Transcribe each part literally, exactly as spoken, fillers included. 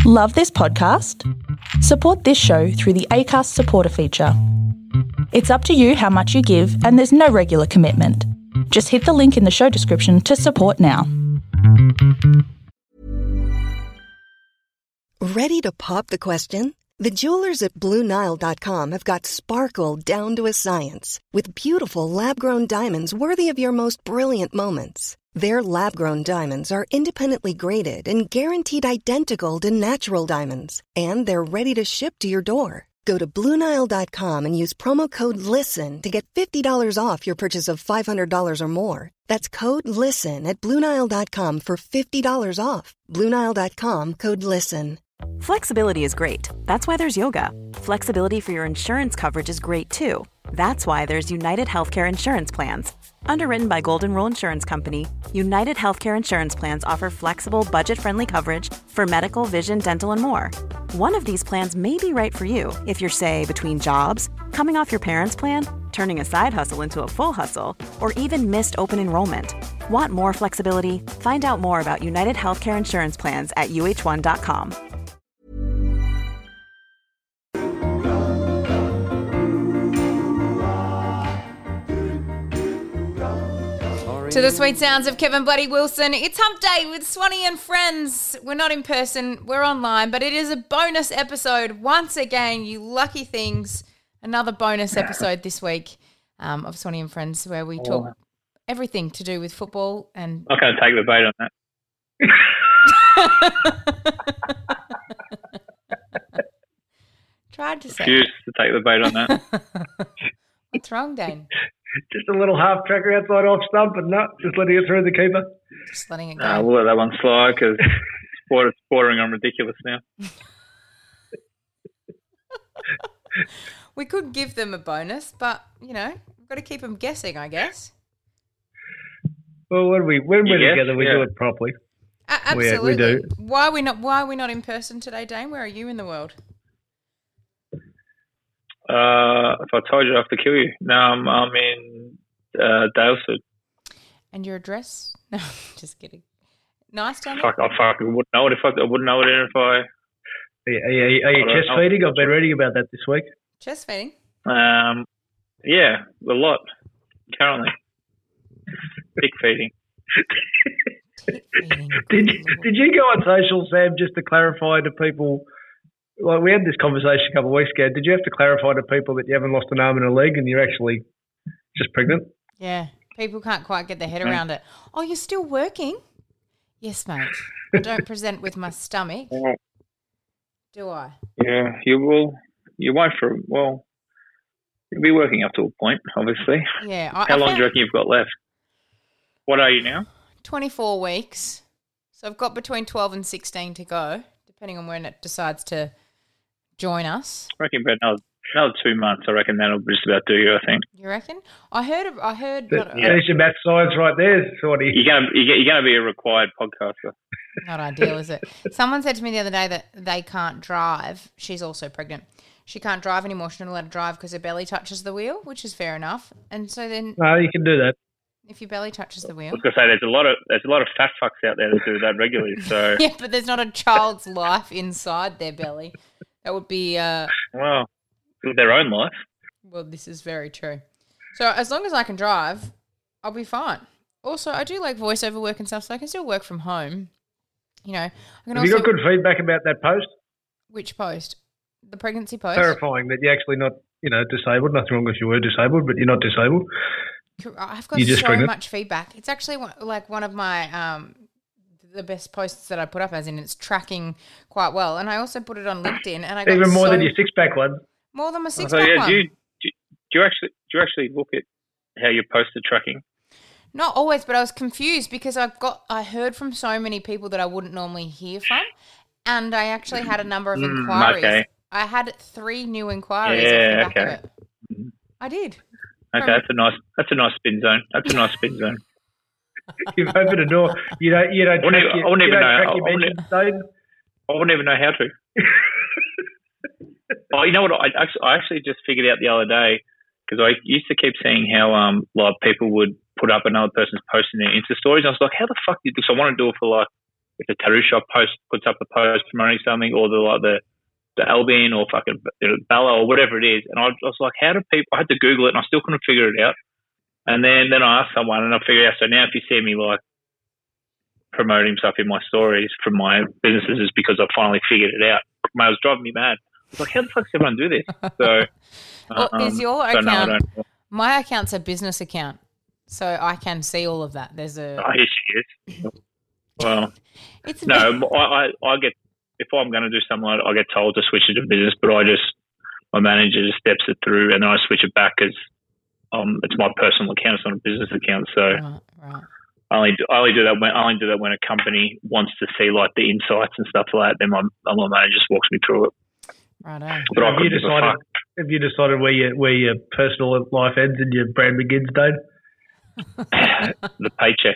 Love this podcast? Support this show through the Acast supporter feature. It's up to you how much you give, and there's no regular commitment. Just hit the link in the show description to support now. Ready to pop the question? The jewelers at Blue Nile dot com have got sparkle down to a science with beautiful lab-grown diamonds worthy of your most brilliant moments. Their lab-grown diamonds are independently graded and guaranteed identical to natural diamonds, and they're ready to ship to your door. Go to Blue Nile dot com and use promo code LISTEN to get fifty dollars off your purchase of five hundred dollars or more. That's code LISTEN at Blue Nile dot com for fifty dollars off. Blue Nile dot com, code LISTEN. Flexibility is great. That's why there's yoga. Flexibility for your insurance coverage is great too. That's why there's United Healthcare Insurance Plans. Underwritten by Golden Rule Insurance Company, United Healthcare Insurance Plans offer flexible, budget-friendly coverage for medical, vision, dental, and more. One of these plans may be right for you if you're, say, between jobs, coming off your parents' plan, turning a side hustle into a full hustle, or even missed open enrollment. Want more flexibility? Find out more about United Healthcare Insurance Plans at U H one dot com. To the sweet sounds of Kevin Bloody Wilson, it's Hump Day with Swanee and friends. We're not in person, we're online, but it is a bonus episode. Once again, you lucky things, another bonus episode this week um, of Swanee and Friends where we talk oh. everything to do with football. And I'm not going to take the bait on that. Tried to say. Excuse to take the bait on that. What's wrong, Dane? Just a little half tracker outside off stump, but no, just letting it through the keeper. Just letting it go. Uh, we'll let that one slide because it's bordering on ridiculous now. We could give them a bonus, but, you know, we've got to keep them guessing, I guess. Well, when, we, when we're yes, together, we yeah. do it properly. Uh, absolutely. We, we do. Why are we not, why are we not in person today, Dane? Where are you in the world? Uh, if I told you, I have to kill you. No, I'm, I'm in uh, Daylesford. And your address? No, just kidding. Nice down there? Fuck, I fucking wouldn't know it if I, I wouldn't know it if I... Are you, are you, are you chest know. feeding? I've been reading about that this week. Chest feeding? Um, yeah, a lot, currently. Dick feeding. Dick feeding. Did, did you go on social, Sam, just to clarify to people... Like, we had this conversation a couple of weeks ago. Did you have to clarify to people that you haven't lost an arm and a leg and you're actually just pregnant? Yeah. People can't quite get their head around it. Oh, you're still working? Yes, mate. I don't present with my stomach. Yeah. Do I? Yeah, you will. You won't for, well, you'll be working up to a point, obviously. Yeah. I, How I long found... do you reckon you've got left? What are you now? twenty-four weeks. So I've got between twelve and sixteen to go, depending on when it decides to join us. I reckon about another, another two months. I reckon that'll just about do you. I think. You reckon? I heard. I heard. That, not, yeah. There's your math science right there, Sorty. You're gonna you're gonna be a required podcaster. Not ideal, is it? Someone said to me the other day that they can't drive. She's also pregnant. She can't drive anymore. She's not allowed to drive because her belly touches the wheel, which is fair enough. And so then, no, you can do that. If your belly touches the wheel. I was gonna say there's a lot of there's a lot of fat fucks out there that do that regularly. So yeah, but there's not a child's life inside their belly. That would be uh, well, their own life. Well, this is very true. So as long as I can drive, I'll be fine. Also, I do like voiceover work and stuff, so I can still work from home. You know, I can Have also, you got good feedback about that post? Which post? The pregnancy post? Clarifying that you're actually not, you know, disabled. Nothing wrong if you were disabled, but you're not disabled. I've got You're just so pregnant. much feedback. It's actually one, like one of my um, the best posts that I put up, as in it's tracking quite well. And I also put it on LinkedIn, and I got even more so, than your six pack one. More than my six so, pack yeah, one. Do you, do, do you actually do you actually look at how your posts are tracking? Not always, but I was confused because I've got I heard from so many people that I wouldn't normally hear from, and I actually had a number of Mm, inquiries. okay. I had three new inquiries Yeah, off the back okay. of it. I did. Okay, From- that's a nice that's a nice spin zone. That's a nice spin zone. You've opened a door. You don't. You don't. I wouldn't track even- your, I wouldn't you even don't know. track I- your I wouldn't- mentions, Dave. I wouldn't even know how to. Oh, you know what? I actually, I actually just figured out the other day because I used to keep seeing how um like people would put up another person's post in their Insta stories. I was like, how the fuck did this? I want to do it for like if the tattoo shop post puts up a post promoting something, or the like the the Albion or fucking you know, Bella or whatever it is. And I was like, how do people? I had to Google it, and I still couldn't figure it out. And then then I asked someone, and I figured out. So now, if you see me like promoting stuff in my stories from my businesses, is because I finally figured it out. It was driving me mad. I was like, how the fuck does everyone do this? So, well, um, is your so account? No, I don't. My account's a business account, so I can see all of that. There's a. Oh, here she is. Well, it's no, I, I I get if I'm going to do something, I, I get told to switch it to business, but I just my manager just steps it through, and then I switch it back because um it's my personal account, it's not a business account. So right, right. I only do, I only do that when I only do that when a company wants to see like the insights and stuff like that. Then my my manager just walks me through it. Right. But have you decided? Have you decided where your where your personal life ends and your brand begins, Dave? The paycheck.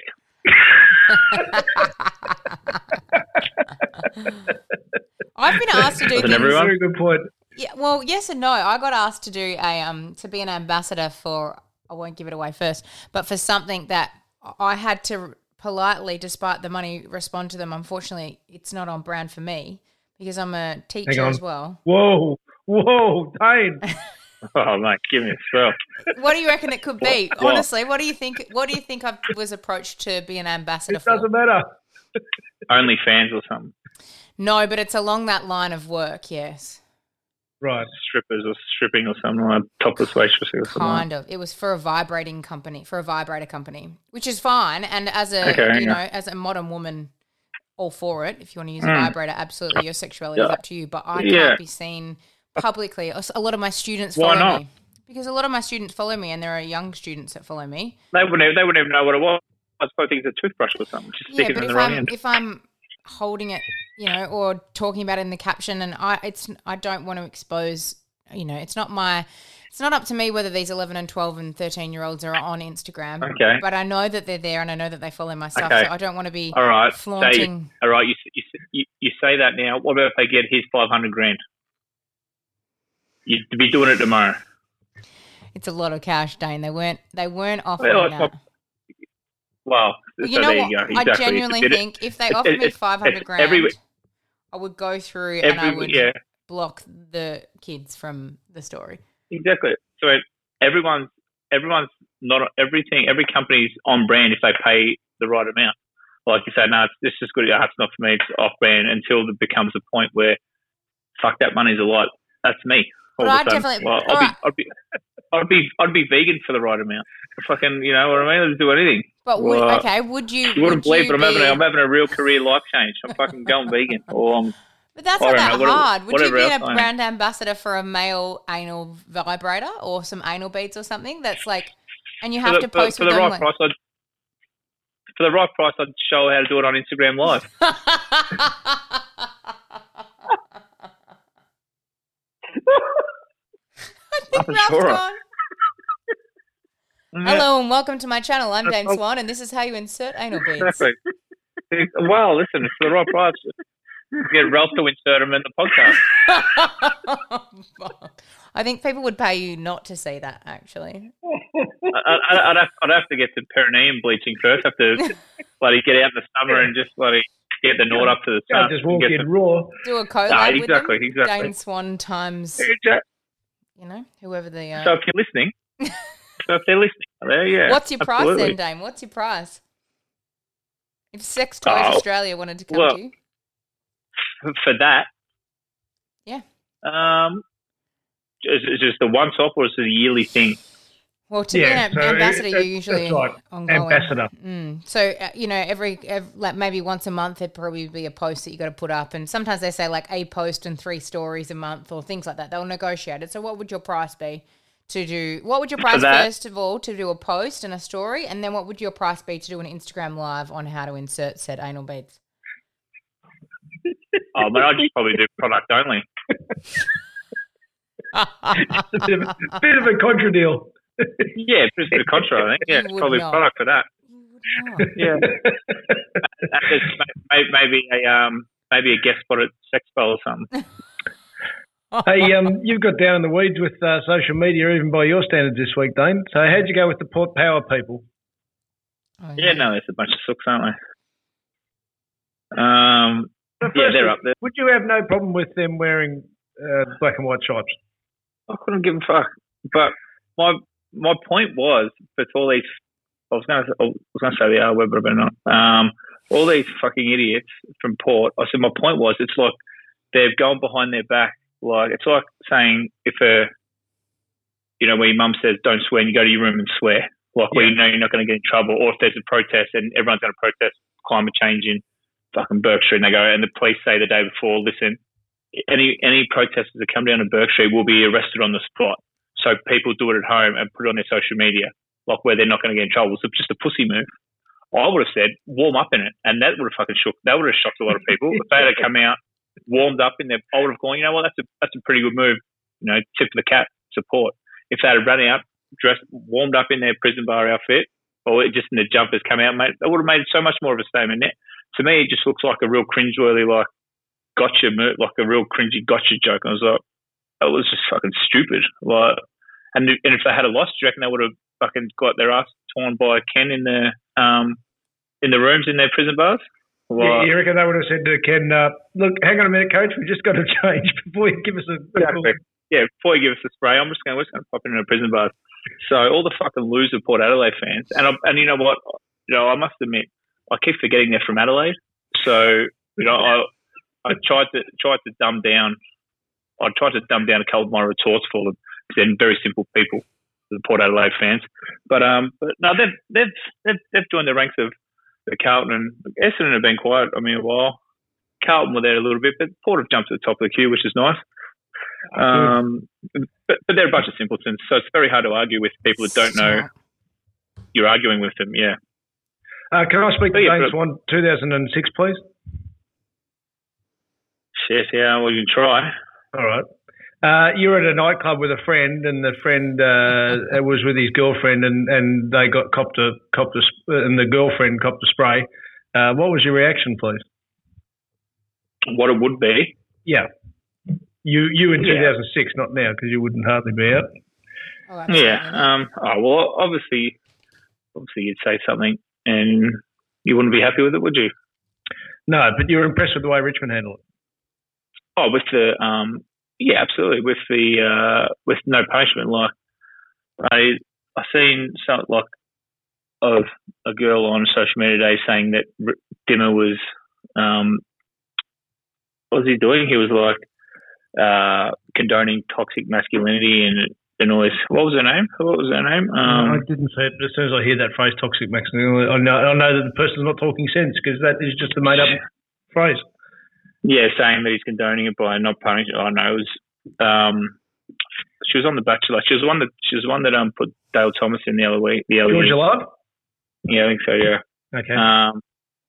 I've been asked to do Doesn't things. everyone? Very good point. Yeah, well, yes and no. I got asked to do a um to be an ambassador for. I won't give it away first, but for something that I had to politely, despite the money, respond to them. Unfortunately, it's not on brand for me because I'm a teacher as well. Whoa, whoa, Dane. Oh mate, give me a spell. What do you reckon it could be? What? Honestly, what do you think? What do you think I was approached to be an ambassador It for? doesn't matter. Only fans or something. No, but it's along that line of work. Yes, Right. Strippers or stripping or something like topless waitress or something. kind of. It was for a vibrating company, for a vibrator company, which is fine. And as a Okay, you yeah. know, as a modern woman, all for it. If you want to use a Mm. vibrator, absolutely, your sexuality is Yeah. up to you. But I Yeah. can't be seen publicly. A lot of my students Why follow not? me because a lot of my students follow me, and there are young students that follow me. They wouldn't. Even, they wouldn't even know what it was. I suppose it's a toothbrush or something. Just stick Yeah, it but in if the wrong I'm end. if I'm holding it, you know, or talking about it in the caption, and I it's I don't want to expose, you know, it's not my, it's not up to me whether these eleven and twelve and thirteen year olds are on Instagram. Okay. But I know that they're there, and I know that they follow my stuff, Okay. so I don't want to be All right. flaunting. Say, all right. You, you you you say that now. What about if they get his five hundred grand? You'd be doing it tomorrow. It's a lot of cash, Dane. They weren't they weren't offering Well, it's that. not- Well, Well, so you know there what? you go. I Exactly. genuinely If you did it- think if they it- offered it- me it- five hundred it's grand, every- I would go through and I every- would yeah. block the kids from the story. Exactly. So it, everyone's everyone's not everything. Every company's on brand if they pay the right amount. Like you say, no, it's, this is good. Oh, it's not for me. It's off brand until it becomes a point where, fuck, that money's a lot. That's me. But all of I a sudden. definitely- Well, I'd all be, right. I'd be, I'd be, I'd be vegan for the right amount. Fucking, you know what I mean? I'd do anything. But would, Well, okay, would you? You wouldn't would believe, you but I'm having, be- a, I'm having a real career life change. I'm fucking going vegan, or I'm But that's I not don't that know, whatever- hard. Would you whatever be else a I am. brand ambassador for a male anal vibrator or some anal beads or something? That's like, and you have for to the, for, post for with the them. right like, price. I'd, for the right price, I'd show how to do it on Instagram Live. I think I'm Ralph's sure. gone. Hello and welcome to my channel. I'm Dane Oh. Swan, and this is how you insert anal beads. Exactly. Well, listen, for the right price, get Ralph to insert them in the podcast. I think people would pay you not to see that, actually. I, I, I'd, have, I'd have to get the perineum bleaching first. Have to bloody get out in the summer and just bloody get the Nord up to the sun. Can't just walk Get in the- raw. Do a collab Nah, with exactly, them. exactly. Dane Swan times, Exactly. you know, whoever the. Uh, So if you're listening, so if they're listening, there, yeah. What's your price absolutely. then, Dame? What's your price? If Sex Toys Oh, Australia wanted to come well, to you, For that, yeah. um, is, is this the once-off or is it a yearly thing? Well, to Yeah, be an so ambassador, it- you're it- usually that's right. ongoing. Ambassador. Mm. So uh, you know, every, every like maybe once a month, there'd probably be a post that you got to put up, and sometimes they say like a post and three stories a month or things like that. They'll negotiate it. So, what would your price be to do? What would your price that- first of all to do a post and a story, and then what would your price be to do an Instagram live on how to insert said anal beads? Oh, but I'd just probably do product only. It's a bit of a, bit of a contra deal. Yeah, just a bit of contra, I think. Yeah, You would probably not. product for that. Yeah. And just may- maybe a um maybe a guest spot at Sexpo or something. Hey, um, you've got down in the weeds with uh, social media, even by your standards this week, Dane. So how'd you go with the Port Power people? Oh, Yeah, no, there's a bunch of sooks, aren't Um, But yeah, they're firstly, up there. Would you have no problem with them wearing uh, black and white stripes? I couldn't give a fuck. But my my point was, for all these, I was going to I was going to say the R word, but I better not. Um, all these fucking idiots from Port. I said my point was, it's like they've gone behind their back. Like it's like saying if a, you know, when your mum says don't swear, and you go to your room and swear. Like Yeah. where you know you're not going to get in trouble, or if there's a protest and everyone's going to protest climate change in fucking Burke Street, and they go, and the police say the day before, listen, any any protesters that come down to Burke Street will be arrested on the spot. So people do it at home and put it on their social media, like where they're not going to get in trouble. It's just a pussy move. I would have said warm up in it, and that would have fucking shook. That would have shocked a lot of people. If they had come out, warmed up in there, I would have gone, you know what, that's a that's a pretty good move. You know, tip of the cap, support. If they had run out, dressed, warmed up in their prison bar outfit, or just in the jumpers, come out, mate, that would have made so much more of a statement. To me, it just looks like a real cringeworthy, like gotcha, like a real cringy gotcha joke. And I was like, that was just fucking stupid. Like, and and if they had a loss, do you reckon they would have fucking got their ass torn by Ken in the um in the rooms in their prison bars? Like, Yeah, you reckon they would have said to Ken, uh, look, hang on a minute, coach, we've just got to change before you give us a... Exactly. Yeah, before you give us a spray, I'm just going, we're just going to pop in a prison bar. So all the fucking loser Port Adelaide fans, and I, and you know what, you know, I must admit, I keep forgetting they're from Adelaide. So you know, I I tried to tried to dumb down, I tried to dumb down a couple of my retorts for them. They're very simple people, the Port Adelaide fans. But um, but no, they've they've they've, they've joined the ranks of the Carlton and Essendon have been quiet. I mean, a while. Carlton were there a little bit, but Port have jumped to the top of the queue, which is nice. Um, but, but they're a bunch of simpletons, so it's very hard to argue with people that don't know you're arguing with them. Yeah. Uh, can I speak to Yeah, James but- one two thousand six, please? Shit, yeah, well, you can try. All right. Uh, you were at a nightclub with a friend, and the friend uh, was with his girlfriend, and, and they got copped a copped a, sp- and the girlfriend copped a spray. Uh, what was your reaction, please? What it would be. Yeah. You you in Yeah. two thousand six, not now, because you wouldn't hardly be out. Oh, absolutely. Yeah. Um, oh, well, obviously, obviously you'd say something and you wouldn't be happy with it, would you? No, but you were impressed with the way Richmond handled it. Oh, with the um, yeah, absolutely. With the uh, with no punishment, like I I seen something like of a girl on social media today saying that R- Dimmer was um, what was he doing? He was like uh, condoning toxic masculinity and and all this. What was her name? What was her name? Um, I didn't say it, but as soon as I hear that phrase, toxic masculinity, I know, I know that the person's not talking sense, because that is just a made-up phrase. Yeah, saying that he's condoning it by not punishing. Oh no, it was um, she was on The Bachelor. She was one that she was one that um put Dale Thomas in the other week. The other Georgia week. Love? Yeah, I think so. Yeah. Okay. Um.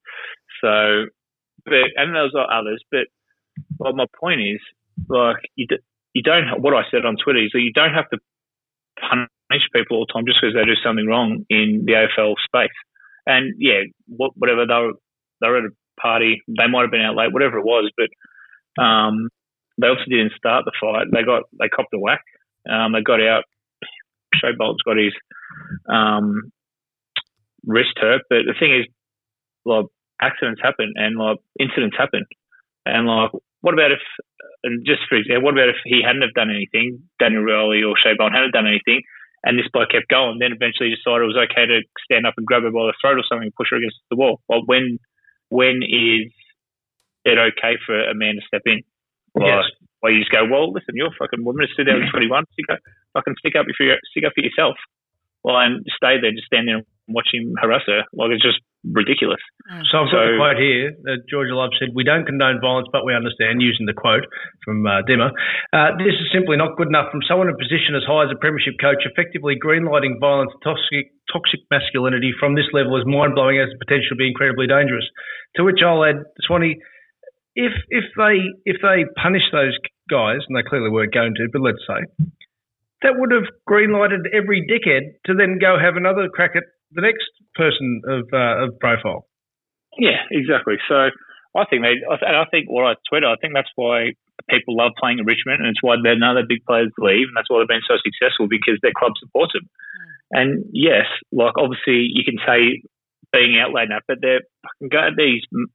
So, but and there was others, but well, my point is, like, you d- you don't. What I said on Twitter is that you don't have to punish people all the time just because they do something wrong in the A F L space. And yeah, what, whatever they were, they were at a party. They might have been out late, whatever it was. But um, they also didn't start the fight. They got they copped a whack. Um, they got out. Shea Bolt's got his um, wrist hurt. But the thing is, like, accidents happen and like incidents happen. And like, what about if, and just for example, what about if he hadn't have done anything, Daniel Rowley or Shea Bolt hadn't done anything, and this bloke kept going, then eventually decided it was okay to stand up and grab her by the throat or something and push her against the wall. Well, when when is it okay for a man to step in? Well, Yes. well, you just go, well, listen, you're a fucking woman. It's two thousand twenty-one. Stick up, fucking stick up for your, stick up for yourself. Well, and stay there, just stand there and watch him harass her. Like, it's just ridiculous. So I've got So- the quote here. Uh, Georgia Love said, "We don't condone violence, but we understand," using the quote from uh, Dimmer. Uh, this is simply not good enough from someone in a position as high as a premiership coach. Effectively greenlighting violence, toxic, toxic masculinity from this level is mind-blowing, as the potential to be incredibly dangerous. To which I'll add, Swanee, if if they if they punish those guys, and they clearly weren't going to, but let's say, that would have greenlighted every dickhead to then go have another crack at the next person of uh, of profile. Yeah, exactly. So I think they, and I think what I tweeted, I think that's why people love playing at Richmond, and it's why they know that big players leave, and that's why they've been so successful, because their club supports them. Mm. And yes, like obviously you can say being out late enough, but they're fucking go these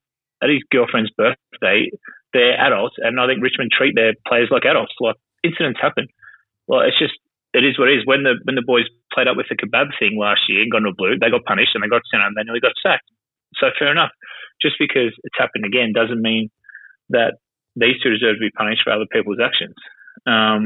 at his girlfriend's birthday. They're adults, and I think Richmond treat their players like adults. Like, incidents happen. Well, it's just, it is what it is. When the when the boys played up with the kebab thing last year and got into a blue, they got punished and they got sent home. They nearly got sacked. So fair enough. Just because it's happened again doesn't mean that these two deserve to be punished for other people's actions. Um,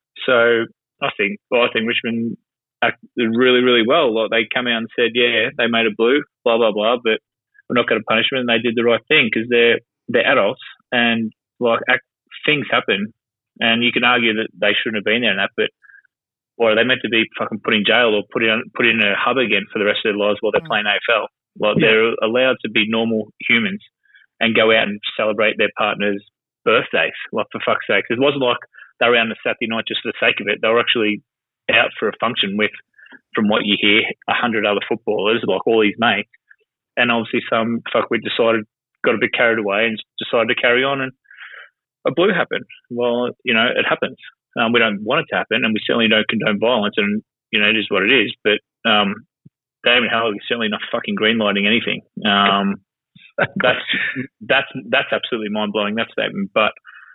so I think, well, I think Richmond acted really, really well. Like, they come out and said, yeah, they made a blue, blah blah blah, but we're not going to punish them. And they did the right thing because they're they're adults, and like act, things happen, and you can argue that they shouldn't have been there and that, but or are they meant to be fucking put in jail or put in put in a hub again for the rest of their lives while they're playing A F L? Like, yeah. They're allowed to be normal humans and go out and celebrate their partners' birthdays. Like, for fuck's sake, it wasn't like they were out on a Saturday night just for the sake of it. They were actually out for a function with, from what you hear, a hundred other footballers, like all his mates. And obviously, some fuckwit decided, got a bit carried away and decided to carry on, and a blue happened. Well, you know, it happens. Um, we don't want it to happen, and we certainly don't condone violence, and, you know, it is what it is. But um, Damon Howell is certainly not fucking greenlighting anything. Um, that's that's that's absolutely mind blowing, that statement. But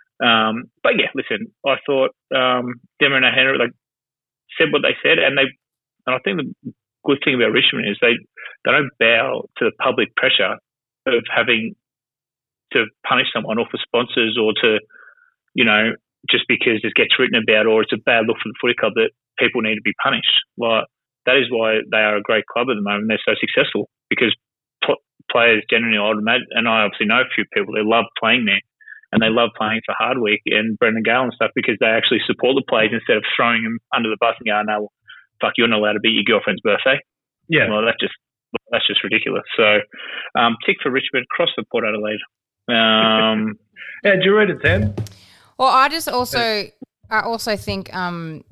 um, but yeah, listen, I thought um, Demmer and Henry like said what they said, and they and I think the good thing about Richmond is they they don't bow to the public pressure of having to punish someone or for sponsors or to, you know, just because it gets written about or it's a bad look for the footy club that people need to be punished. Like, that is why they are a great club at the moment. They're so successful because p- players generally, I would imagine, and I obviously know a few people, they love playing there and they love playing for Hardwick and Brendan Gale and stuff because they actually support the players instead of throwing them under the bus and going, no, well, fuck, you're not allowed to be your girlfriend's birthday. Yeah. Well, that's just that's just ridiculous. So, um, tick for Richmond, cross for Port Adelaide. Um, yeah, did you read it, Sam? Well, I just also, I also think, um,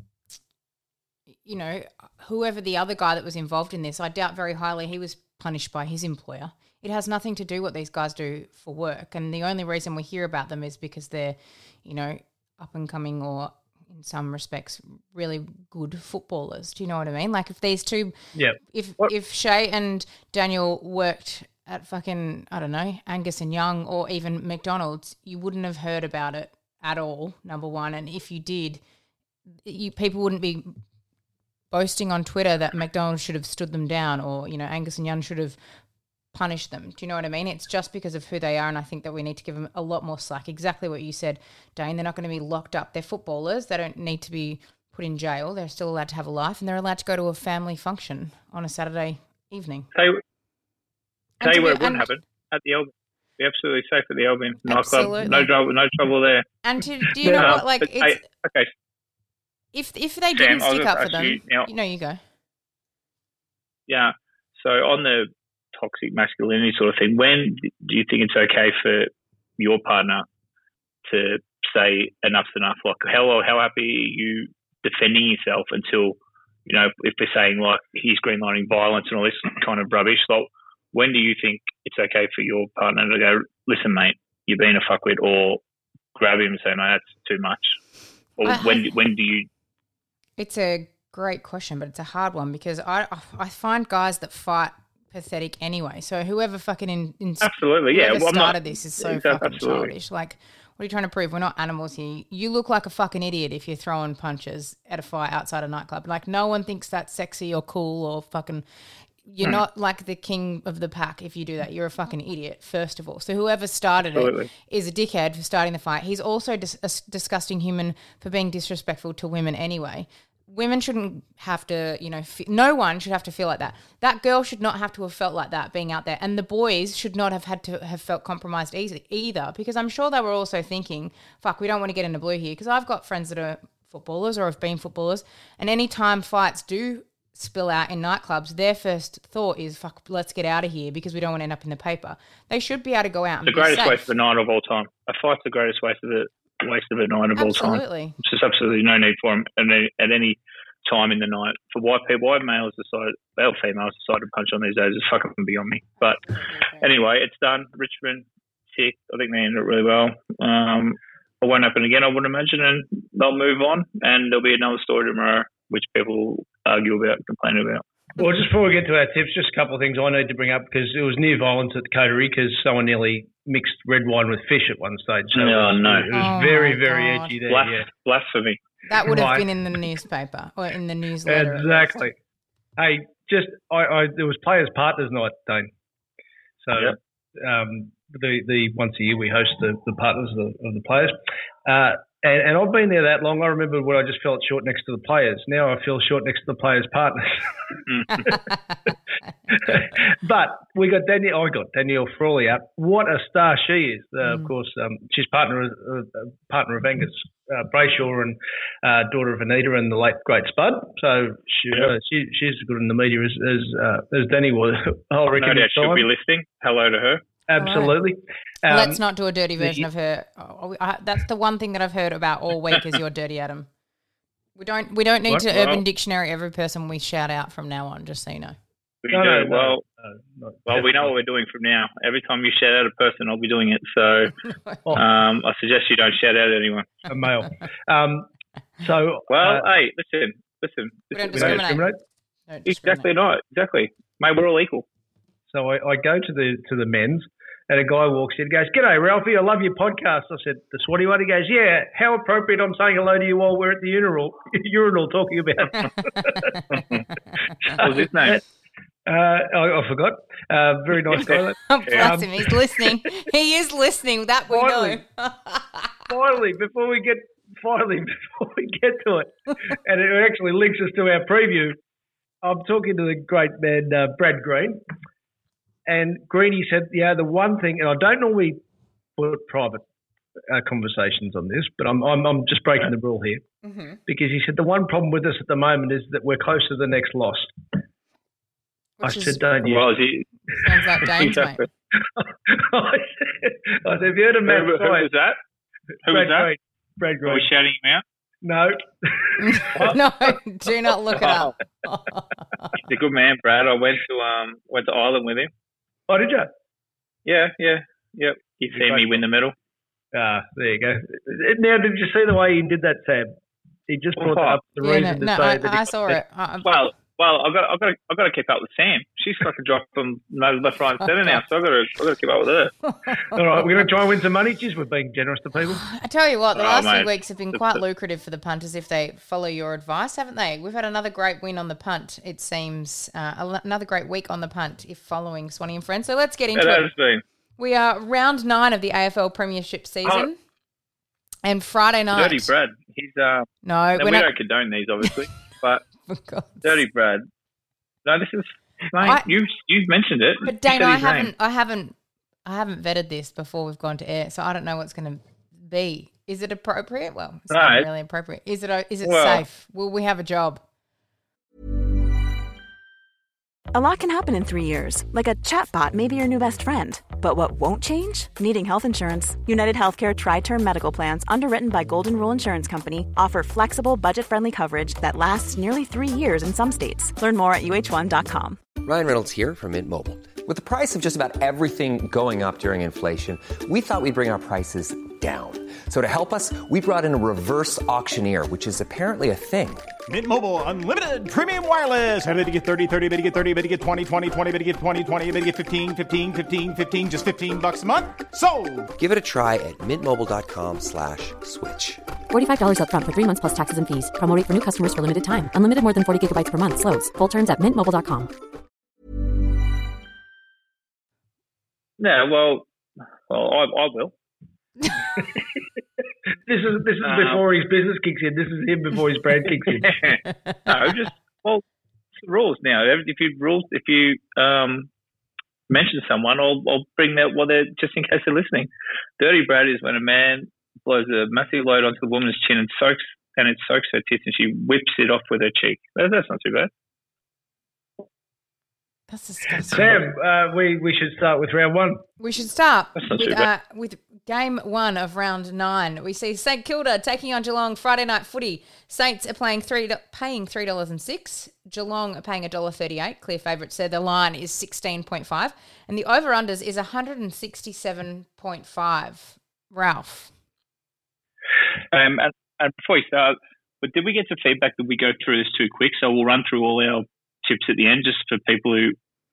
you know, whoever the other guy that was involved in this, I doubt very highly he was punished by his employer. It has nothing to do what these guys do for work, and the only reason we hear about them is because they're, you know, up and coming or, in some respects, really good footballers. Do you know what I mean? Like, if these two, yeah, if what? if Shay and Daniel worked at fucking, I don't know, Angus and Young or even McDonald's, you wouldn't have heard about it at all, number one. And if you did, you people wouldn't be boasting on Twitter that McDonald's should have stood them down or, you know, Angus and Young should have punished them. Do you know what I mean? It's just because of who they are, and I think that we need to give them a lot more slack. Exactly what you said, Dane. They're not going to be locked up. They're footballers. They don't need to be put in jail. They're still allowed to have a life, and they're allowed to go to a family function on a Saturday evening. Tell you, tell you what, it wouldn't and, happen at the Albion. Be absolutely safe at the Albion Absolutely. nightclub. No trouble, no trouble there. And to, do you know uh, what? Like, it's, hey, okay. If if they Sam, didn't stick up for them, you, now, you know, you go. Yeah. So on the toxic masculinity sort of thing, when do you think it's okay for your partner to say enough's enough? Like, how how happy are you defending yourself until, you know, if they're saying like he's greenlighting violence and all this kind of rubbish? Like, when do you think it's okay for your partner to go, listen, mate, you're being a fuckwit, or grab him and say, no, that's too much? Or I, when when do you? It's a great question, but it's a hard one because I I find guys that fight pathetic anyway. So whoever fucking in, in absolutely yeah whoever well, started not, this is so exactly, fucking absolutely. childish. Like, what are you trying to prove? We're not animals here. You look like a fucking idiot if you're throwing punches at a fight outside a nightclub. Like, no one thinks that's sexy or cool or fucking. You're hmm. not like the king of the pack if you do that. You're a fucking idiot, first of all. So whoever started Absolutely. it is a dickhead for starting the fight. He's also dis- a disgusting human for being disrespectful to women anyway. Women shouldn't have to, you know, f- no one should have to feel like that. That girl should not have to have felt like that being out there. And the boys should not have had to have felt compromised easy, either, because I'm sure they were also thinking, fuck, we don't want to get into blue here. Because I've got friends that are footballers or have been footballers, and any time fights do spill out in nightclubs, their first thought is, fuck, let's get out of here because we don't want to end up in the paper. They should be able to go out and the be greatest safe. waste of the night of all time. A fight's the greatest waste of the waste of a night of absolutely. all time. Absolutely. There's absolutely no need for them at any, at any time in the night. For white people, white males decide, male females decide to punch on these days is fucking beyond me. But anyway, it's done. Richmond, tick. I think they ended it really well. Um, it won't happen again, I would imagine, and they'll move on, and there'll be another story tomorrow which people argue about, complain about. Well, just before we get to our tips, just a couple of things I need to bring up because it was near violence at the coterie because someone nearly mixed red wine with fish at one stage. So Oh, it was, no. it was Oh, very, my very God. edgy there. Blas- Yeah, Blasphemy. That would have Right. been in the newspaper or in the newsletter. at least. exactly. Hey, just I, I there was players partners night, Dane. So Yep. um, the the once a year we host the, the partners of the, of the players, uh, and, and I've been there that long. I remember when I just felt short next to the players. Now I feel short next to the players' partners. But we got Danielle. I got Danielle Frawley up. What a star she is! Uh, Mm. Of course, um, she's partner uh, partner of Angus uh, Brayshaw and uh, daughter of Anita and the late great Spud. So she, uh, she she's as good in the media as as, uh, as Danny was. I reckon. No doubt at the she'll time. be listening. Hello to her. Absolutely. Um, Let's not do a dirty version of her. Oh, I, that's the one thing that I've heard about all week is your dirty Adam. We don't we don't need What? to Well- Urban Dictionary every person we shout out from now on, just so you know. We no, do. no, no, well, no, not well, we know what we're doing from now. Every time you shout out a person, I'll be doing it. So Oh. um, I suggest you don't shout out at anyone. a male. Um, so Well, uh, hey, listen, listen. We don't we don't discriminate. discriminate. Don't discriminate. Exactly not. Exactly. Mate, we're all equal. So I, I go to the to the men's, and a guy walks in and goes, "G'day, Ralphie, I love your podcast." I said, "The Swatty one?" He goes, "Yeah, how appropriate I'm saying hello to you while we're at the urinal, urinal talking about." What was his name? Uh, I, I forgot. Uh, very nice guy. Oh, bless Um, him. He's listening. He is listening. That we Finally. know. Finally, before we get finally before we get to it, and it actually links us to our preview. I'm talking to the great man uh, Brad Green, and Greeny said, "Yeah, the one thing," and I don't normally put private uh, conversations on this, but I'm I'm, I'm just breaking the rule here Mhm. because he said the one problem with us at the moment is that we're close to the next loss. Which I is- said, "Don't you?" Well, is he, Sounds like Dane's, mate. exactly. I said, "Have you heard of Who, Matt who Price?" was that? Who Brad was that? Green. Brad Are we Green. shouting him out? No. No, do not look it up. He's a good man, Brad. I went to um went to Ireland with him. Oh, did you? Yeah, yeah, yep. He's You seen me both- win the medal. Ah, there you go. Now, did you see the way he did that, Sam? He just brought that up the Yeah, reason no, to no say I, that he I saw it. I, Well, well, I've got, I've got, to, I've got to keep up with Sam. She's fucking dropped from no left, right, and centre now, so I've got to, I've got to keep up with her. All right, we're going to try and win some money. Jeez, we're being generous to people. I tell you what, the Oh, last mate. few weeks have been quite lucrative for the punters if they follow your advice, haven't they? We've had another great win on the punt, it seems. Uh, al- another great week on the punt if following Swanee and Friends. So let's get into That it. has been We are round nine of the A F L Premiership season. And Friday night. Dirty Brad. He's uh, No, and we're we not. don't condone these, obviously, but For God's Dirty Brad. No, this is mate. I- you you mentioned it. But You Dana, said I his name. haven't, I haven't, I haven't vetted this before we've gone to air, so I don't know what's going to be. Is it appropriate? Well, it's No, not it's- really appropriate. Is it? Is it Well- safe? Will we have a job? A lot can happen in three years, like a chatbot may be your new best friend. But what won't change? Needing health insurance. United Healthcare Tri-Term Medical Plans, underwritten by Golden Rule Insurance Company, offer flexible, budget-friendly coverage that lasts nearly three years in some states. Learn more at U H one dot com. Ryan Reynolds here from Mint Mobile. With the price of just about everything going up during inflation, we thought we'd bring our prices down. So to help us, we brought in a reverse auctioneer, which is apparently a thing. Mint Mobile Unlimited Premium Wireless. Ready to get thirty, thirty, bit to get thirty, bit to get twenty, twenty, twenty, bit to get twenty, twenty, bit to get fifteen, fifteen, fifteen, fifteen, just fifteen bucks a month? Sold! Give it a try at mintmobile.com slash switch. forty-five dollars up front for three months plus taxes and fees. Promo rate for new customers for limited time. Unlimited more than forty gigabytes per month. Slows full terms at mint mobile dot com. Yeah, well, well, I, I will. This is this is Um, before his business kicks in. This is him before his brand kicks in. No, just well, it's the rules now. If you rules, if you um, mention someone, I'll, I'll bring that. Well, they're just in case they're listening. Dirty Brad is when a man blows a massive load onto the woman's chin and soaks, and it soaks her tits, and she whips it off with her cheek. That, that's not too bad. That's disgusting. Sam, uh, we we should start with round one. We should start That's not with, too uh, bad. with game one of round nine. We see St Kilda taking on Geelong Friday night footy. Saints are playing three, paying three dollars and six. Geelong are paying a dollar thirty-eight. Clear favourites there. The line is sixteen point five, and the over unders is one hundred and sixty-seven point five. Ralph, Um, and, and before we start, but did we get to feedback? Did we go through this too quick? So we'll run through all our tips at the end, just for people who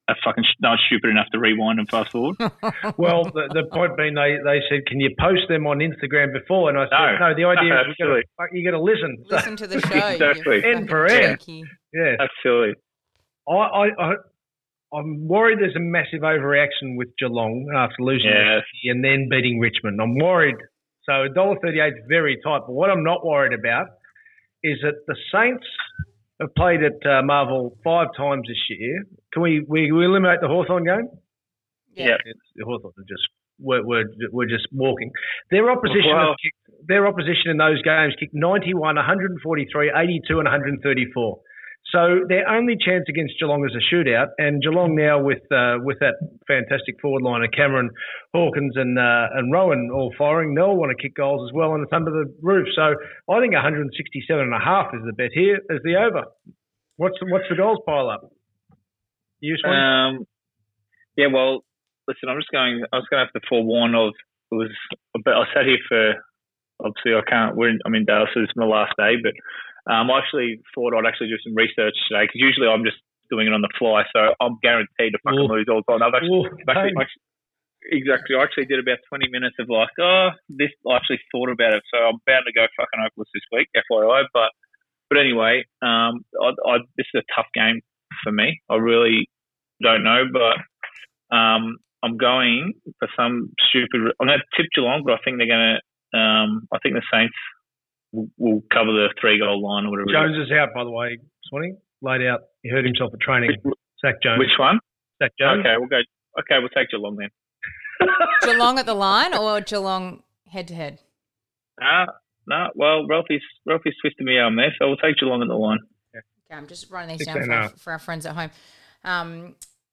are fucking not stupid enough to rewind and fast forward. Well, the, the point being, they, they said, can you post them on Instagram before? And I said, no, no the idea no, is you got you to listen. Listen to the show. Exactly. End for end. Yeah. That's silly. I, I, I, I'm worried there's a massive overreaction with Geelong after losing yeah. and then beating Richmond. I'm worried. So one dollar thirty-eight is very tight. But what I'm not worried about is that the Saints have played at uh, Marvel five times this year. Can we, we, we eliminate the Hawthorn game? Yeah. The Hawthorn are just we're, we're, we're just walking. Their opposition well, kicked, their opposition in those games kicked ninety-one, one forty-three, eighty-two, and one thirty-four. So their only chance against Geelong is a shootout, and Geelong now with uh, with that fantastic forward line of Cameron, Hawkins, and uh, and Rowan all firing, they'll want to kick goals as well, and it's under the roof. So I think one sixty-seven and a half is the bet here, is the over. What's the, what's the goals pile up? You um, yeah, well, listen, I'm just going. I was going to have to forewarn of it was. But I sat here for obviously I can't. We're in, I'm in Dallas. So it's my last day, but. Um, I actually thought I'd actually do some research today because usually I'm just doing it on the fly, so I'm guaranteed to fucking Ooh. lose all the time. I've actually, Ooh, actually, actually, exactly, I actually did about twenty minutes of like, oh, this. I actually thought about it, so I'm bound to go fucking hopeless this week, F Y I. But, but anyway, um, I, I, this is a tough game for me. I really don't know, but um, I'm going for some stupid. I'm going to tip Geelong, but I think they're going to. Um, I think the Saints. We'll cover the three-goal line or whatever. Jones is out, by the way, Swanee. Laid out. He hurt himself at training. Zach Jones. Which one? Zach Jones. Okay, we'll go. Okay, we'll take Geelong then. Geelong at the line or Geelong head-to-head? Ah, uh, no. Well, Ralphie's, Ralphie's twisted me arm there, so we'll take Geelong at the line. Okay, I'm just writing these down for our, for our friends at home. Um,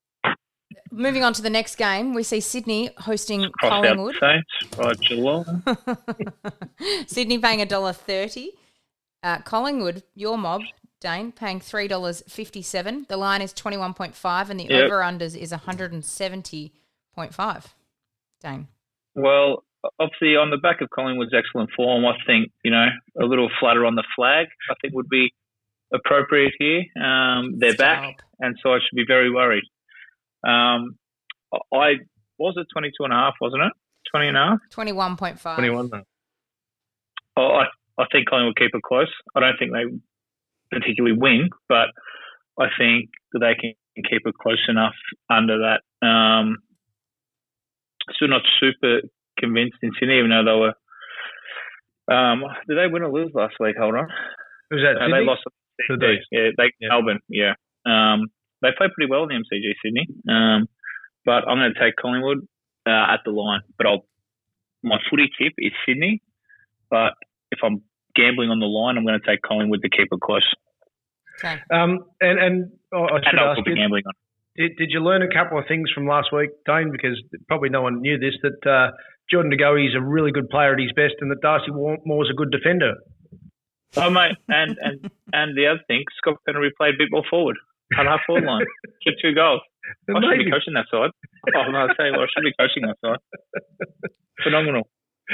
moving on to the next game, we see Sydney hosting Cross Collingwood. Out Saints, right, Geelong. Sydney paying one dollar thirty. Uh, Collingwood, your mob, Dane, paying three dollars fifty-seven. The line is twenty-one point five and the yep. over-unders is one seventy point five. Dane. Well, obviously on the back of Collingwood's excellent form, I think, you know, a little flutter on the flag I think would be appropriate here. Um, they're Stop. back, and so I should be very worried. Um, I was it twenty-two and a half, wasn't it? twenty and a half? twenty-one point five. twenty-one. Oh, I, I think Collingwood will keep it close. I don't think they particularly win, but I think they can keep it close enough under that. Um, still not super convinced in Sydney, even though they were. Um, did they win or lose last week? Hold on. Who's that? Uh, they lost. Today. Yeah, they yeah. Melbourne. Yeah. Um, They play pretty well in the M C G, Sydney. Um, but I'm going to take Collingwood uh, at the line. But I'll, my footy tip is Sydney. But if I'm gambling on the line, I'm going to take Collingwood to keep it close. Okay. Um, and and oh, I should and I'll ask be you, gambling on. Did, did you learn a couple of things from last week, Dane? Because probably no one knew this, that uh, Jordan De Goey is a really good player at his best and that Darcy Moore's a good defender. Oh, mate. And, and, and the other thing, Scott Pennery played a bit more forward. On half forward line. Kicked two goals. Amazing. I should be coaching that side. Oh, no, I'll tell you what, I should be coaching that side. Phenomenal.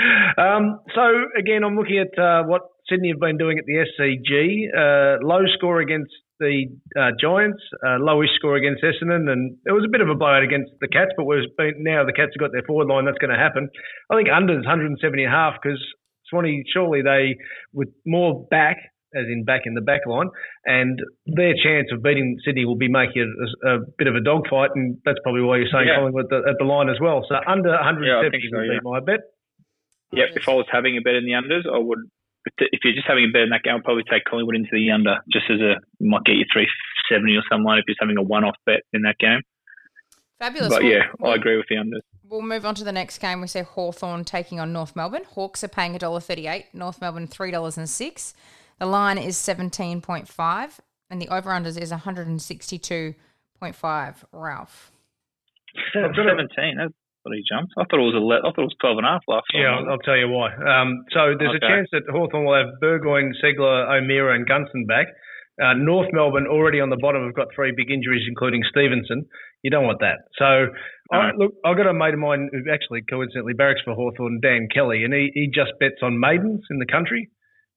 Um, so, again, I'm looking at uh, what Sydney have been doing at the S C G. Uh, low score against the uh, Giants, uh, lowish score against Essendon, and it was a bit of a blowout against the Cats, but we've been, now the Cats have got their forward line, that's going to happen. I think under is one seventy and a half because Swanee, surely they, with more back, as in back in the back line, and their chance of beating Sydney will be making it a, a bit of a dogfight, and that's probably why you're saying yeah. Collingwood at the, at the line as well. So under one seventy yeah, so, would yeah. be my bet. Yep, if I was having a bet in the unders, I would. If you're just having a bet in that game, I'd probably take Collingwood into the under, just as a you might get you three seventy or something like if you're having a one-off bet in that game. Fabulous. But we'll, yeah, we'll, I agree with the unders. We'll move on to the next game. We see Hawthorn taking on North Melbourne. Hawks are paying one dollar thirty-eight. North Melbourne three dollars and six. The line is seventeen point five, and the over-unders is one sixty-two point five. Ralph. seventeen. That's pretty jumped. I thought it was eleven. I thought it was twelve and a half last time. Yeah, I'll, I'll tell you why. Um, so there's okay. a chance that Hawthorn will have Burgoyne, Segler, O'Meara and Gunston back. Uh, North Melbourne already on the bottom have got three big injuries, including Stevenson. You don't want that. So, no. I, look, I've got a mate of mine who actually coincidentally barracks for Hawthorn, Dan Kelly, and he, he just bets on maidens in the country.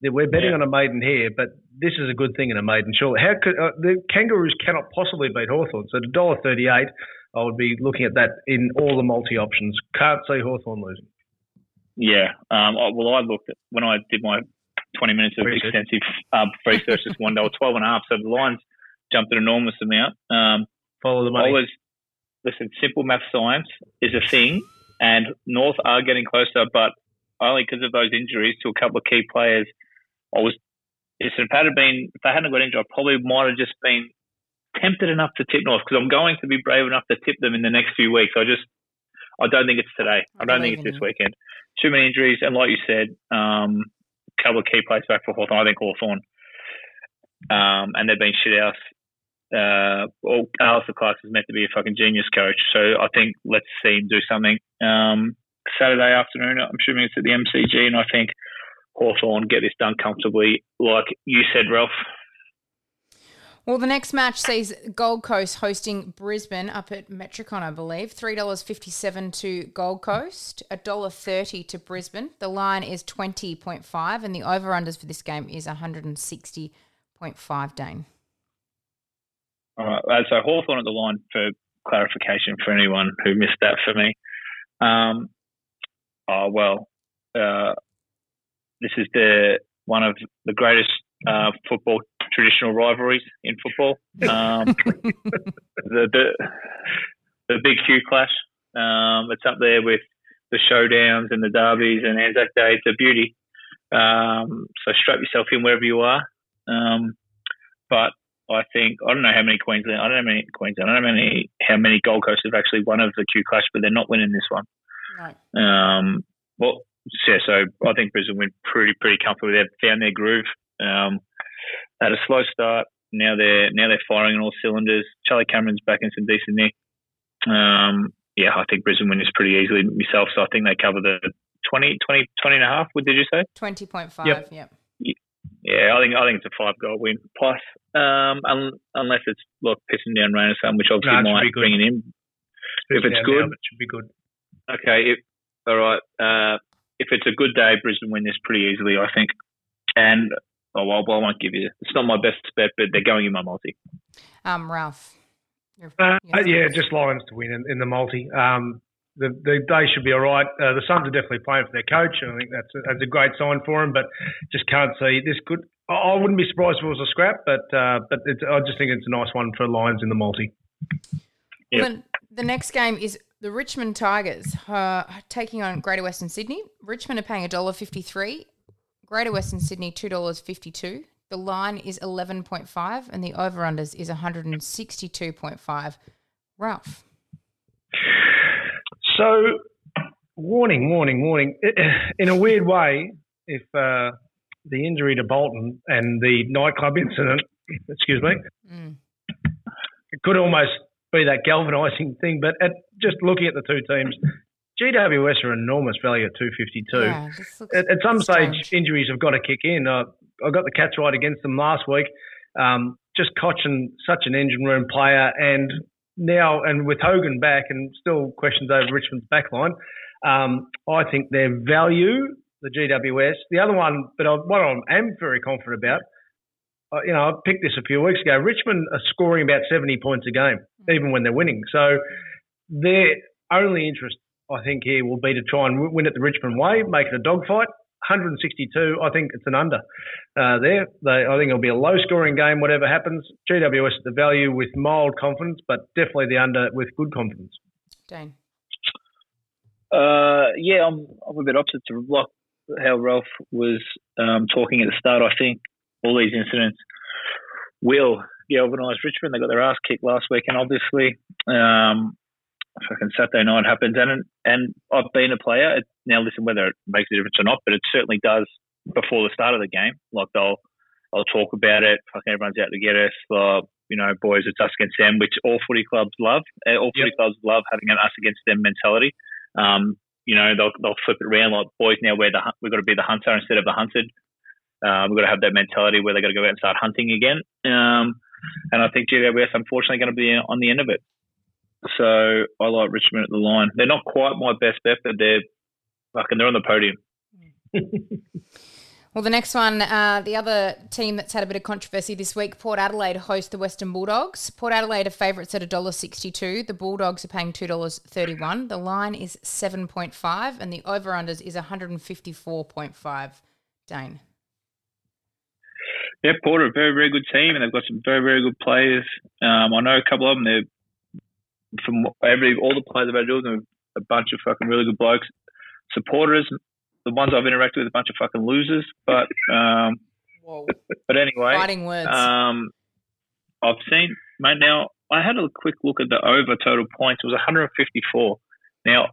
we're betting Yeah. on a maiden here, but this is a good thing in a maiden. Sure. How could uh, the Kangaroos cannot possibly beat Hawthorn? So at one dollar thirty-eight, I would be looking at that in all the multi options. Can't see Hawthorn losing. Yeah. Um, I- well, I looked at when I did my twenty minutes of Research. extensive um, research this one dollar twelve and a half. So the lines jumped an enormous amount. Um, Follow the money. I was listen. Simple math science is a thing, and North are getting closer, but only because of those injuries to a couple of key players. I was. If it had been, if they hadn't got injured, I probably might have just been tempted enough to tip North because I'm going to be brave enough to tip them in the next few weeks. I just, I don't think it's today. I, I don't think it's this weekend. Too many injuries, and like you said, um, a couple of key players back for Hawthorn. I think Hawthorn, um, and they've been shit house. Uh, well, Alistair Clark is meant to be a fucking genius coach, so I think let's see him do something. Um, Saturday afternoon, I'm assuming it's at the M C G, and I think Hawthorn get this done comfortably, like you said, Ralph. Well, the next match sees Gold Coast hosting Brisbane up at Metricon, I believe. three dollars fifty-seven to Gold Coast, one dollar thirty to Brisbane. The line is twenty point five and the over-unders for this game is one hundred sixty point five, Dane. All right, so Hawthorn at the line for clarification for anyone who missed that for me. Um, oh, well, uh, this is the one of the greatest uh, football traditional rivalries in football. Um, the, the the big Hugh clash. Um, it's up there with the showdowns and the derbies and Anzac Day. It's a beauty. Um, so strap yourself in wherever you are. Um, but I think I don't know how many Queensland. I don't know how many Queensland. I don't know how many how many Gold Coast have actually won of the Q clash, but they're not winning this one. No. Um, well. Yeah, so I think Brisbane went pretty pretty comfortably. They've found their groove. Um, had a slow start. Now they're now they're firing on all cylinders. Charlie Cameron's back in some decent nick. Um, yeah, I think Brisbane win this pretty easily myself. So I think they cover the twenty, twenty, twenty and a half. What did you say? twenty point five. Yep. Yep. Yeah, I think I think it's a five goal win plus. Um, un, unless it's like pissing down rain or something, which obviously No, it should might be good. bring it in. If it's Now, good, now, it should be good. okay. If, all right. Uh, if it's a good day, Brisbane win this pretty easily, I think. And oh well, well I won't give you. It's not my best bet, but they're going in my multi. Um, Ralph. Your, Uh, your yeah, thoughts? just Lions to win in, in the multi. Um, the the day should be all right. Uh, the Suns are definitely playing for their coach, and I think that's a, that's a great sign for them. But just can't see this could. I I wouldn't be surprised if it was a scrap, but uh, but it's, I just think it's a nice one for Lions in the multi. Yep. Well, the next game is the Richmond Tigers uh, taking on Greater Western Sydney. Richmond are paying one dollar fifty-three. Greater Western Sydney two dollars fifty-two. The line is eleven point five and the over-unders is one hundred sixty-two point five. Ralph. So, warning, warning, warning. In a weird way, if uh, the injury to Bolton and the nightclub incident, excuse me, Mm. it could almost be that galvanising thing. But at, just looking at the two teams, G W S are enormous value at two fifty-two. Yeah, this looks At, at some strange. stage, injuries have got to kick in. Uh, I got the Cats right against them last week. Um, just Cochin, such an engine room player, and now and with Hogan back, and still questions over Richmond's backline. Um, I think their value, the G W S, the other one, but I, what I am very confident about. Uh, you know, I picked this a few weeks ago. Richmond are scoring about seventy points a game, even when they're winning. So their only interest, I think, here will be to try and win it the Richmond way, make it a dogfight. one hundred sixty-two, I think it's an under uh, there. They, I think it'll be a low-scoring game, whatever happens. G W S at the value with mild confidence, but definitely the under with good confidence. Dane. Uh, yeah, I'm, I'm a bit opposite to like how Ralph was um, talking at the start. I think all these incidents will galvanise Richmond. They got their ass kicked last week, and obviously, um, fucking Saturday night happens. And and I've been a player. It, now, listen, whether it makes a difference or not, but it certainly does before the start of the game. Like they'll they'll talk about it. Fucking everyone's out to get us. Uh, you know, boys, it's us against them, which all footy clubs love. Uh, all footy Yep. clubs love having an us against them mentality. Um, you know, they'll they'll flip it around like boys now. We're the hun- we've got to be the hunter instead of the hunted. Uh, we've got to have that mentality where they've got to go out and start hunting again. Um, and I think G W S unfortunately going to be on the end of it. So I like Richmond at the line. They're not quite my best bet, but they're fucking they're on the podium. Well, the next one, uh, the other team that's had a bit of controversy this week, Port Adelaide host the Western Bulldogs. Port Adelaide are favourites at one dollar sixty-two. The Bulldogs are paying two dollars thirty-one. The line is seven point five and the over-unders is one fifty-four point five. Dane. Yeah, Port are a very, very good team and they've got some very, very good players. Um, I know a couple of them. They're from every all the players I've had to do with them, a bunch of fucking really good blokes. Supporters, the ones I've interacted with, a bunch of fucking losers. But um, Whoa. but anyway, Fighting words. Um, I've seen, mate. Now I had a quick look at the over total points. It was one fifty-four. Now,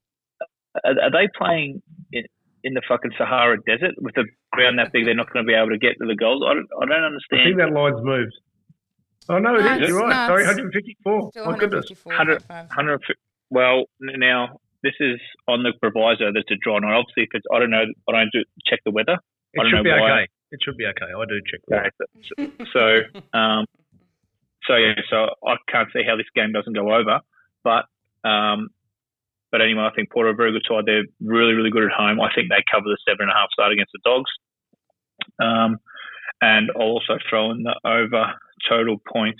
are, are they playing in, in the fucking Sahara Desert with the ground that big? They're not going to be able to get to the goals. I don't, I don't understand. I think that line's moved. Oh no, it no, is. You're right. no, Sorry, one fifty-four. My goodness. one hundred, one hundred, well, now this is on the proviso that's a draw. And obviously, if it's, I don't know, I don't do, check the weather. It I don't should know be why. okay. It should be okay. I do check the weather. Okay. So, um, so yeah, so I can't see how this game doesn't go over. But, um, but anyway, I think Port are a very good side. They're really, really good at home. I think they cover the seven and a half start against the Dogs. Um, and I'll also throw in the over total points,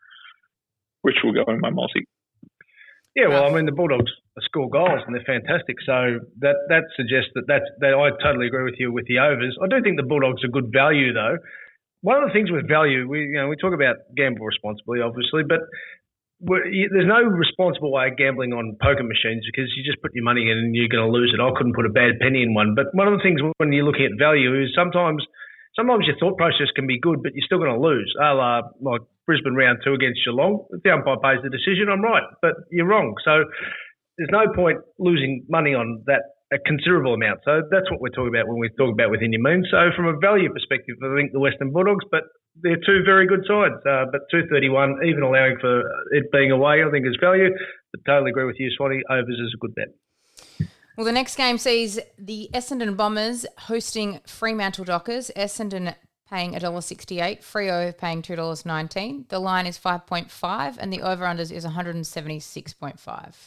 which will go in my multi. Yeah, well, I mean, the Bulldogs score goals and they're fantastic. So that that suggests that that's that. I totally agree with you with the overs. I do think the Bulldogs are good value, though. One of the things with value, we you know we talk about gamble responsibly, obviously, but we're, you, there's no responsible way of gambling on poker machines because you just put your money in and you're going to lose it. I couldn't put a bad penny in one. But one of the things when you're looking at value is sometimes sometimes your thought process can be good, but you're still going to lose. A la like Brisbane round two against Geelong. If the umpire pays the decision, I'm right, but you're wrong. So there's no point losing money on that a considerable amount. So that's what we're talking about when we talk about within your means. So from a value perspective, I think the Western Bulldogs, but they're two very good sides. Uh, but two thirty-one, even allowing for it being away, I think is value. But totally agree with you, Swanee. Overs is a good bet. Well, the next game sees the Essendon Bombers hosting Fremantle Dockers. Essendon paying one dollar sixty-eight, Freo paying two dollars nineteen. The line is five point five and the over-unders is one seventy-six point five.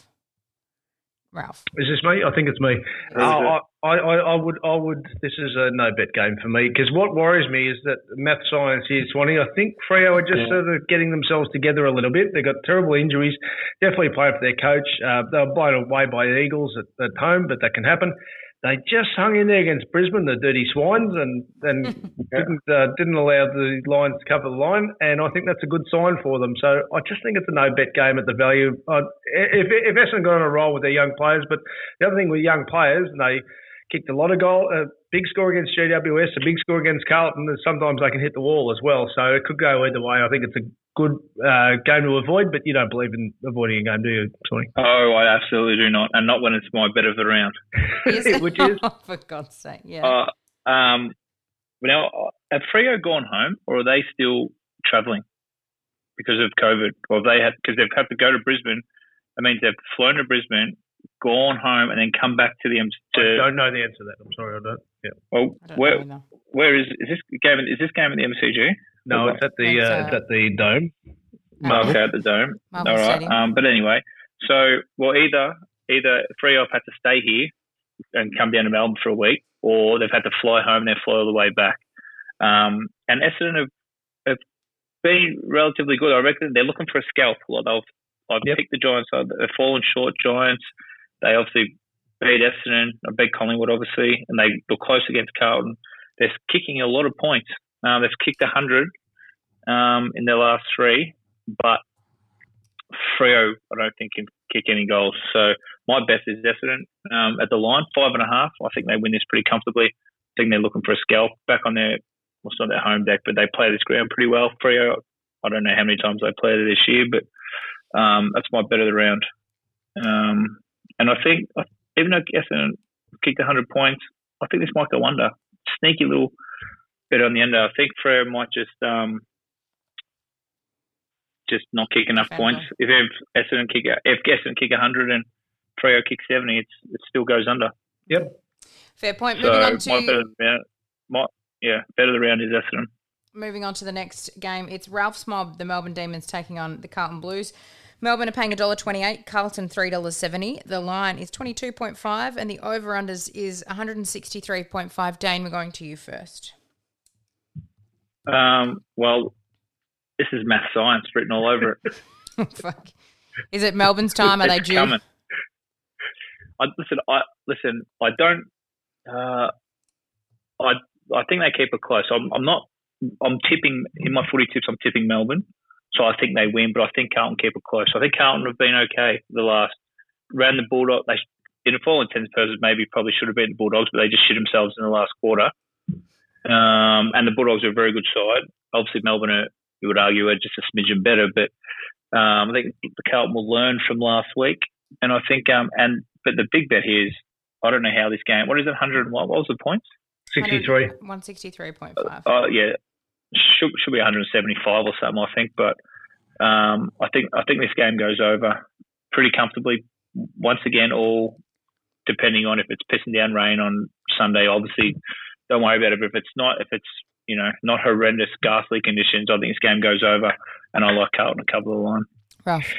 Ralph. Is this me? I think it's me. Uh, I, I, I would, I would. This is a no bet game for me because what worries me is that math science here, Swanee. I think Freo are just yeah. sort of getting themselves together a little bit. They've got terrible injuries. Definitely playing for their coach. Uh, they were blown away by the Eagles at, at home, but that can happen. They just hung in there against Brisbane, the dirty swines, and, and didn't uh, didn't allow the Lions to cover the line. And I think that's a good sign for them. So I just think it's a no-bet game at the value. Uh, if if Essendon got on a roll with their young players, but the other thing with young players, they kicked a lot of goal, a big score against G W S, a big score against Carlton. And sometimes they can hit the wall as well. So it could go either way. I think it's a good uh, game to avoid, but you don't believe in avoiding a game, do you, Tony? Oh, I absolutely do not, and not when it's my bet of the round. Which is? Oh, for God's sake, yeah. Uh, um, now, have Freo gone home, or are they still travelling because of COVID? Or have they had because they've had to go to Brisbane? That means they've flown to Brisbane, gone home, and then come back to the. To, I don't know the answer to that. I'm sorry, I don't. Yeah. Well, don't where know where is is this game? Is this game at the M C G? No, it's at the uh, it's at the Dome. Oh, okay, at the Dome. Marvel All right. Stadium. Um, but anyway, so well, either either Freo have had to stay here and come down to Melbourne for a week, or they've had to fly home and then fly all the way back. Um, and Essendon have, have been relatively good. I reckon they're looking for a scalp. Like they've I've yep. picked the Giants. They've fallen short. Giants. They obviously beat Essendon. I beat Collingwood, obviously, and they look close against Carlton. They're kicking a lot of points. Uh, they've kicked one hundred um, in their last three, but Freo, I don't think, can kick any goals. So my bet is Essendon um, at the line, five and a half. I think they win this pretty comfortably. I think they're looking for a scalp back on their, well, it's not their home deck, but they play this ground pretty well. Freo, I don't know how many times they played it this year, but um, that's my bet of the round. Um, and I think, even though Essendon kicked one hundred points, I think this might go under. Sneaky little bet on the under. I think Freo might just um, just not kick enough Fair points. If Essendon kick if Essendon kick one hundred and Freo kick seventy, it's, it still goes under. Yep. Fair point. So Moving on to my bet of the round, my, yeah, bet of the round is Essendon. Moving on to the next game, it's Ralph's mob, the Melbourne Demons, taking on the Carlton Blues. Melbourne are paying one dollar twenty-eight, Carlton three dollars seventy. The line is twenty-two point five and the over-unders is one hundred sixty-three point five. Dane, we're going to you first. Um, well, this is math science written all over it. Oh, fuck. Is it Melbourne's time? Are they due? Coming. I, listen, I listen. I don't. Uh, I I think they keep it close. I'm, I'm not. I'm tipping in my footy tips. I'm tipping Melbourne, so I think they win. But I think Carlton keep it close. I think Carlton have been okay the last round. The Bulldogs. They, in all intents and purposes, maybe probably should have beaten the Bulldogs, but they just shit themselves in the last quarter. Um, and the Bulldogs are a very good side. Obviously, Melbourne are, you would argue, are just a smidgen better. But um, I think the Carlton will learn from last week. And I think, um, and but the big bet here is, I don't know how this game. What is it? one hundred. What, what was the points? sixty-three. one sixty-three point five. Oh uh, yeah, should should be one hundred seventy-five or something, I think. But um, I think I think this game goes over pretty comfortably. Once again, all depending on if it's pissing down rain on Sunday. Obviously, don't worry about it. But if it's not, if it's you know not horrendous, ghastly conditions, I think this game goes over. And I like Carlton to cover the line. Rough.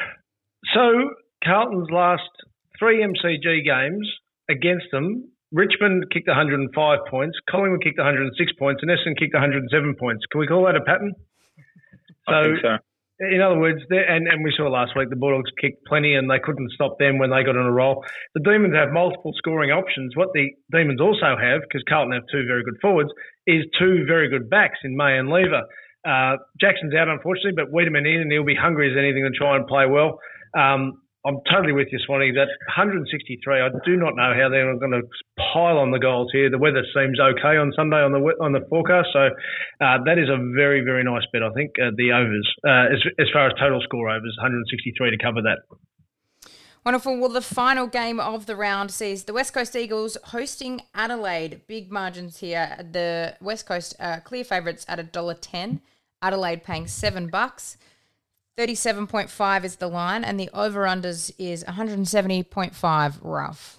So Carlton's last three M C G games against them, Richmond kicked one hundred five points, Collingwood kicked one hundred six points, and Essendon kicked one hundred seven points. Can we call that a pattern? So, I think so. In other words, and, and we saw last week the Bulldogs kicked plenty and they couldn't stop them when they got on a roll. The Demons have multiple scoring options. What the Demons also have, because Carlton have two very good forwards, is two very good backs in May and Lever. Uh, Jackson's out, unfortunately, but Wiedemann in and he'll be hungry as anything to try and play well. Um, I'm totally with you, Swanee. That one hundred sixty-three, I do not know how they're going to pile on the goals here. The weather seems okay on Sunday on the on the forecast, so uh, that is a very, very nice bet, I think, uh, the overs. Uh, as, as far as total score overs, one hundred sixty-three to cover that. Wonderful. Well, the final game of the round sees the West Coast Eagles hosting Adelaide. Big margins here. The West Coast uh, clear favourites at one dollar ten. Adelaide paying seven bucks. thirty-seven point five is the line, and the over-unders is one hundred seventy point five rough.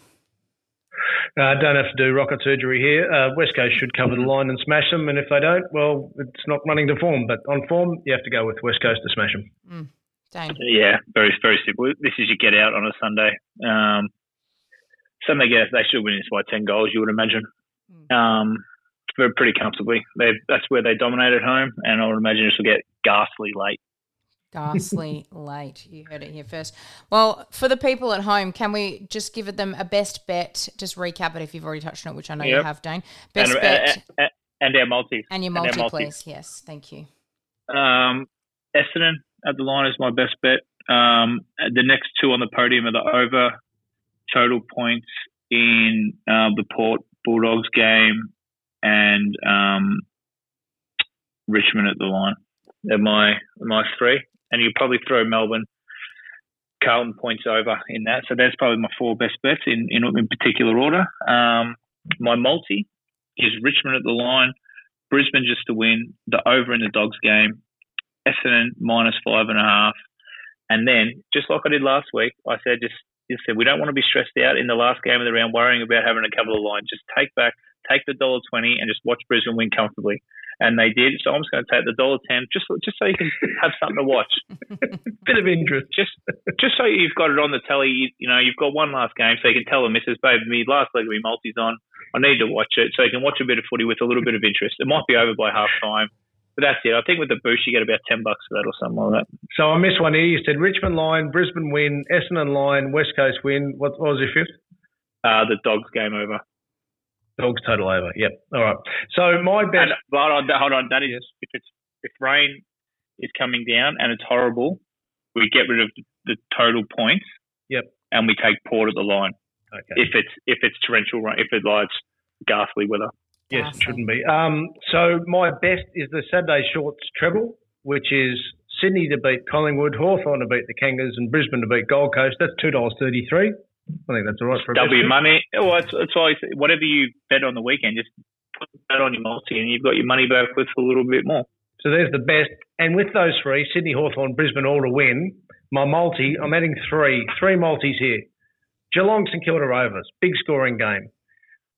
Uh, don't have to do rocket surgery here. Uh, West Coast should cover the line and smash them, and if they don't, well, it's not running to form. But on form, you have to go with West Coast to smash them. Mm. Dang. Yeah, very, very simple. This is your get out on a Sunday. Um, Sunday, get they should win this by ten goals, you would imagine. Mm. Um, very pretty comfortably. They that's where they dominate at home, and I would imagine this will get ghastly late. Ghastly late. You heard it here first. Well, for the people at home, can we just give them a best bet? Just recap it if you've already touched on it, which I know yep. you have, Dane. Best and, bet. And, and our multi. And your multi, and multi, please. Yes, thank you. Um, Essendon at the line is my best bet. Um, the next two on the podium are the over total points in uh, the Port Bulldogs game and um, Richmond at the line. They're my, my three. And you probably throw Melbourne, Carlton points over in that. So that's probably my four best bets in, in, in particular order. Um, my multi is Richmond at the line, Brisbane just to win, the over in the Dogs game, Essendon minus five and a half. And then, just like I did last week, I said, just, just said, we don't want to be stressed out in the last game of the round worrying about having to cover the line. Just take back, take the one dollar twenty and just watch Brisbane win comfortably. And they did, so I'm just going to take the one dollar ten just just so you can have something to watch. Bit of interest. Just just so you've got it on the telly, you, you know, you've got one last game so you can tell the missus, babe, me last leg of me multi's on. I need to watch it so you can watch a bit of footy with a little bit of interest. It might be over by half time, but that's it. I think with the boost, you get about ten bucks for that or something like that. So I missed one here. You said Richmond line, Brisbane win, Essendon line, West Coast win. What, what was your fifth? Uh, the Dogs game over. Dogs total over. Yep. All right. So my best. And, hold on, hold on. That is if it's if rain is coming down and it's horrible, we get rid of the total points. Yep. And we take Port at the line. Okay. If it's if it's torrential rain, if it lies ghastly weather. Yes, it shouldn't be. Um. So my best is the Saturday shorts treble, which is Sydney to beat Collingwood, Hawthorn to beat the Kangas, and Brisbane to beat Gold Coast. That's two dollars thirty-three. I think that's all right for a W money. Well, it's, it's always whatever you bet on the weekend, just put that on your multi, and you've got your money back with a little bit more. So there's the best. And with those three, Sydney, Hawthorn, Brisbane, all to win. My multi, I'm adding three, three multis here. Geelong, St Kilda Rovers, big scoring game.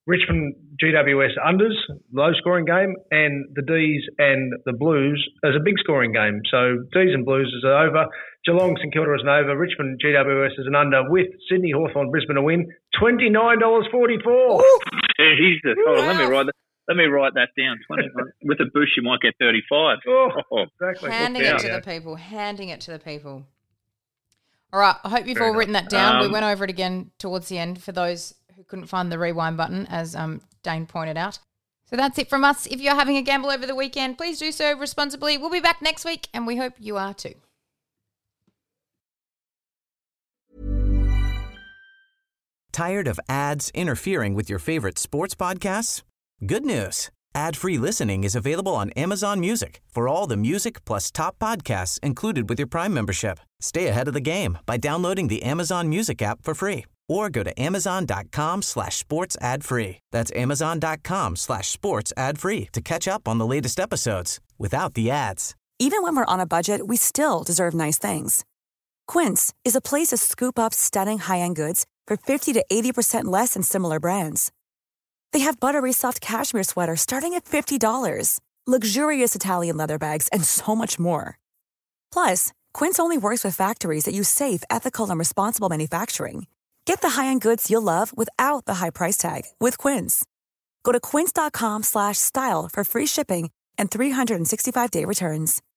Richmond G W S unders, low scoring game, and the D's and the Blues as a big scoring game. So D's and Blues is an over. Geelong St Kilda is an over. Richmond G W S is an under with Sydney Hawthorn Brisbane a win. twenty-nine dollars forty-four. Jesus. Hold on, let me write that. Let me write that down. twenty With a boost, you might get thirty-five. Oh, exactly. Handing it to the people. Handing it to the people. All right. I hope you've all written that down. Um, we went over it again towards the end for those who couldn't find the rewind button, as um, Dane pointed out. So that's it from us. If you're having a gamble over the weekend, please do so responsibly. We'll be back next week, and we hope you are too. Tired of ads interfering with your favorite sports podcasts? Good news. Ad-free listening is available on Amazon Music for all the music plus top podcasts included with your Prime membership. Stay ahead of the game by downloading the Amazon Music app for free or go to amazon.com slash sports ad free. That's amazon.com slash sports ad free to catch up on the latest episodes without the ads. Even when we're on a budget, we still deserve nice things. Quince is a place to scoop up stunning high-end goods for fifty to eighty percent less than similar brands. They have buttery soft cashmere sweaters starting at fifty dollars, luxurious Italian leather bags, and so much more. Plus, Quince only works with factories that use safe, ethical, and responsible manufacturing. Get the high-end goods you'll love without the high price tag with Quince. Go to quince.com slash style for free shipping and three sixty-five day returns.